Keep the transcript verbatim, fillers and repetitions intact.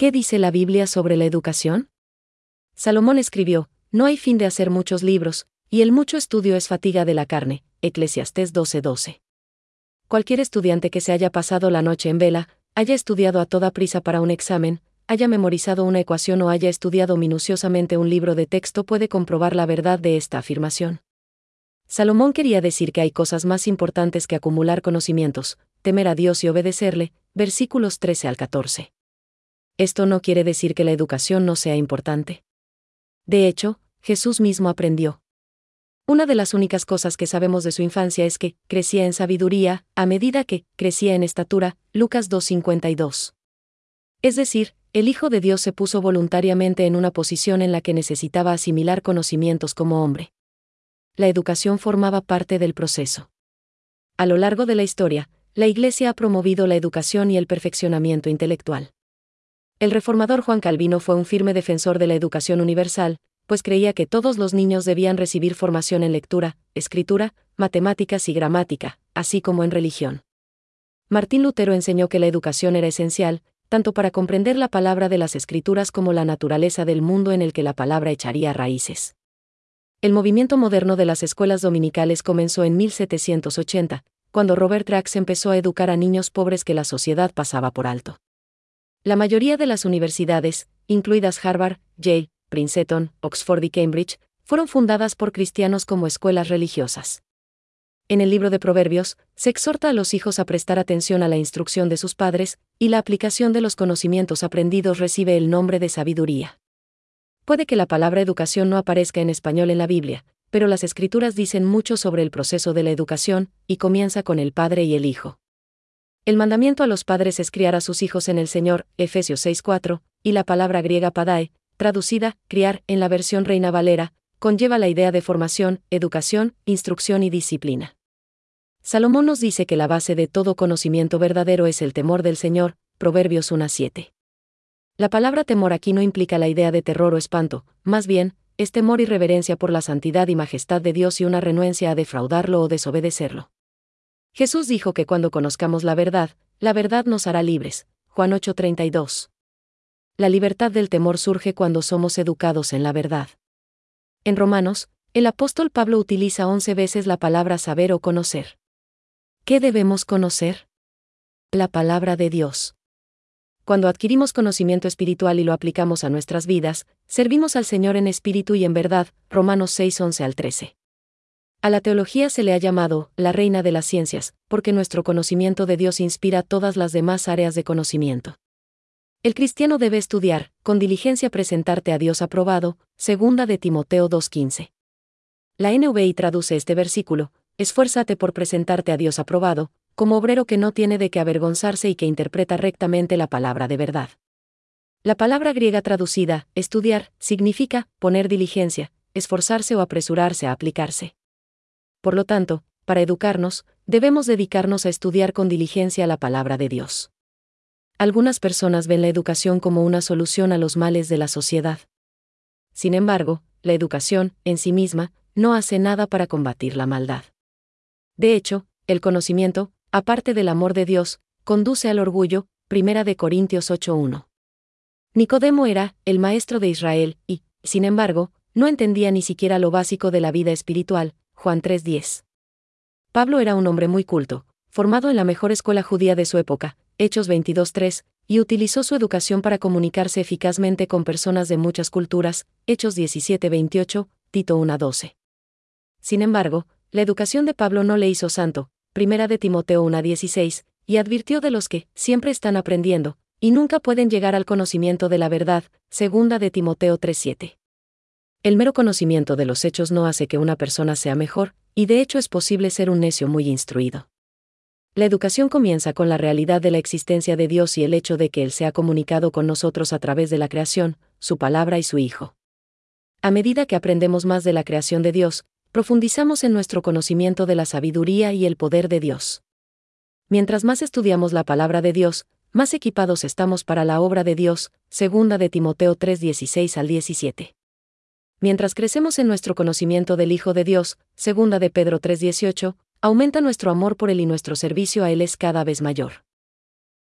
¿Qué dice la Biblia sobre la educación? Salomón escribió: no hay fin de hacer muchos libros, y el mucho estudio es fatiga de la carne. Eclesiastés doce doce. Cualquier estudiante que se haya pasado la noche en vela, haya estudiado a toda prisa para un examen, haya memorizado una ecuación o haya estudiado minuciosamente un libro de texto puede comprobar la verdad de esta afirmación. Salomón quería decir que hay cosas más importantes que acumular conocimientos, temer a Dios y obedecerle, versículos trece al catorce. Esto no quiere decir que la educación no sea importante. De hecho, Jesús mismo aprendió. Una de las únicas cosas que sabemos de su infancia es que crecía en sabiduría, a medida que crecía en estatura, Lucas dos cincuenta y dos. Es decir, el Hijo de Dios se puso voluntariamente en una posición en la que necesitaba asimilar conocimientos como hombre. La educación formaba parte del proceso. A lo largo de la historia, la Iglesia ha promovido la educación y el perfeccionamiento intelectual. El reformador Juan Calvino fue un firme defensor de la educación universal, pues creía que todos los niños debían recibir formación en lectura, escritura, matemáticas y gramática, así como en religión. Martín Lutero enseñó que la educación era esencial, tanto para comprender la palabra de las Escrituras como la naturaleza del mundo en el que la palabra echaría raíces. El movimiento moderno de las escuelas dominicales comenzó en mil setecientos ochenta, cuando Robert Trax empezó a educar a niños pobres que la sociedad pasaba por alto. La mayoría de las universidades, incluidas Harvard, Yale, Princeton, Oxford y Cambridge, fueron fundadas por cristianos como escuelas religiosas. En el libro de Proverbios, se exhorta a los hijos a prestar atención a la instrucción de sus padres, y la aplicación de los conocimientos aprendidos recibe el nombre de sabiduría. Puede que la palabra educación no aparezca en español en la Biblia, pero las Escrituras dicen mucho sobre el proceso de la educación, y comienza con el padre y el hijo. El mandamiento a los padres es criar a sus hijos en el Señor, Efesios seis cuatro, y la palabra griega padae, traducida, criar, en la versión Reina Valera, conlleva la idea de formación, educación, instrucción y disciplina. Salomón nos dice que la base de todo conocimiento verdadero es el temor del Señor, Proverbios uno siete. La palabra temor aquí no implica la idea de terror o espanto, más bien, es temor y reverencia por la santidad y majestad de Dios y una renuencia a defraudarlo o desobedecerlo. Jesús dijo que cuando conozcamos la verdad, la verdad nos hará libres, Juan ocho treinta y dos. La libertad del temor surge cuando somos educados en la verdad. En Romanos, el apóstol Pablo utiliza once veces la palabra saber o conocer. ¿Qué debemos conocer? La palabra de Dios. Cuando adquirimos conocimiento espiritual y lo aplicamos a nuestras vidas, servimos al Señor en espíritu y en verdad, Romanos seis once al trece. A la teología se le ha llamado la reina de las ciencias, porque nuestro conocimiento de Dios inspira todas las demás áreas de conocimiento. El cristiano debe estudiar, con diligencia presentarte a Dios aprobado, segunda de Timoteo dos quince. La N V I traduce este versículo: esfuérzate por presentarte a Dios aprobado, como obrero que no tiene de qué avergonzarse y que interpreta rectamente la palabra de verdad. La palabra griega traducida, estudiar, significa poner diligencia, esforzarse o apresurarse a aplicarse. Por lo tanto, para educarnos, debemos dedicarnos a estudiar con diligencia la palabra de Dios. Algunas personas ven la educación como una solución a los males de la sociedad. Sin embargo, la educación, en sí misma, no hace nada para combatir la maldad. De hecho, el conocimiento, aparte del amor de Dios, conduce al orgullo, Primera de Corintios ocho uno. Nicodemo era el maestro de Israel y, sin embargo, no entendía ni siquiera lo básico de la vida espiritual, Juan tres diez. Pablo era un hombre muy culto, formado en la mejor escuela judía de su época, Hechos veintidós tres, y utilizó su educación para comunicarse eficazmente con personas de muchas culturas, Hechos diecisiete veintiocho, Tito uno doce. Sin embargo, la educación de Pablo no le hizo santo, Primera de Timoteo uno dieciséis, y advirtió de los que siempre están aprendiendo, y nunca pueden llegar al conocimiento de la verdad, Segunda de Timoteo tres siete. El mero conocimiento de los hechos no hace que una persona sea mejor, y de hecho es posible ser un necio muy instruido. La educación comienza con la realidad de la existencia de Dios y el hecho de que Él se ha comunicado con nosotros a través de la creación, su palabra y su Hijo. A medida que aprendemos más de la creación de Dios, profundizamos en nuestro conocimiento de la sabiduría y el poder de Dios. Mientras más estudiamos la palabra de Dios, más equipados estamos para la obra de Dios, Segunda de Timoteo tres dieciséis al diecisiete. Mientras crecemos en nuestro conocimiento del Hijo de Dios, Segunda de Pedro tres dieciocho, aumenta nuestro amor por Él y nuestro servicio a Él es cada vez mayor.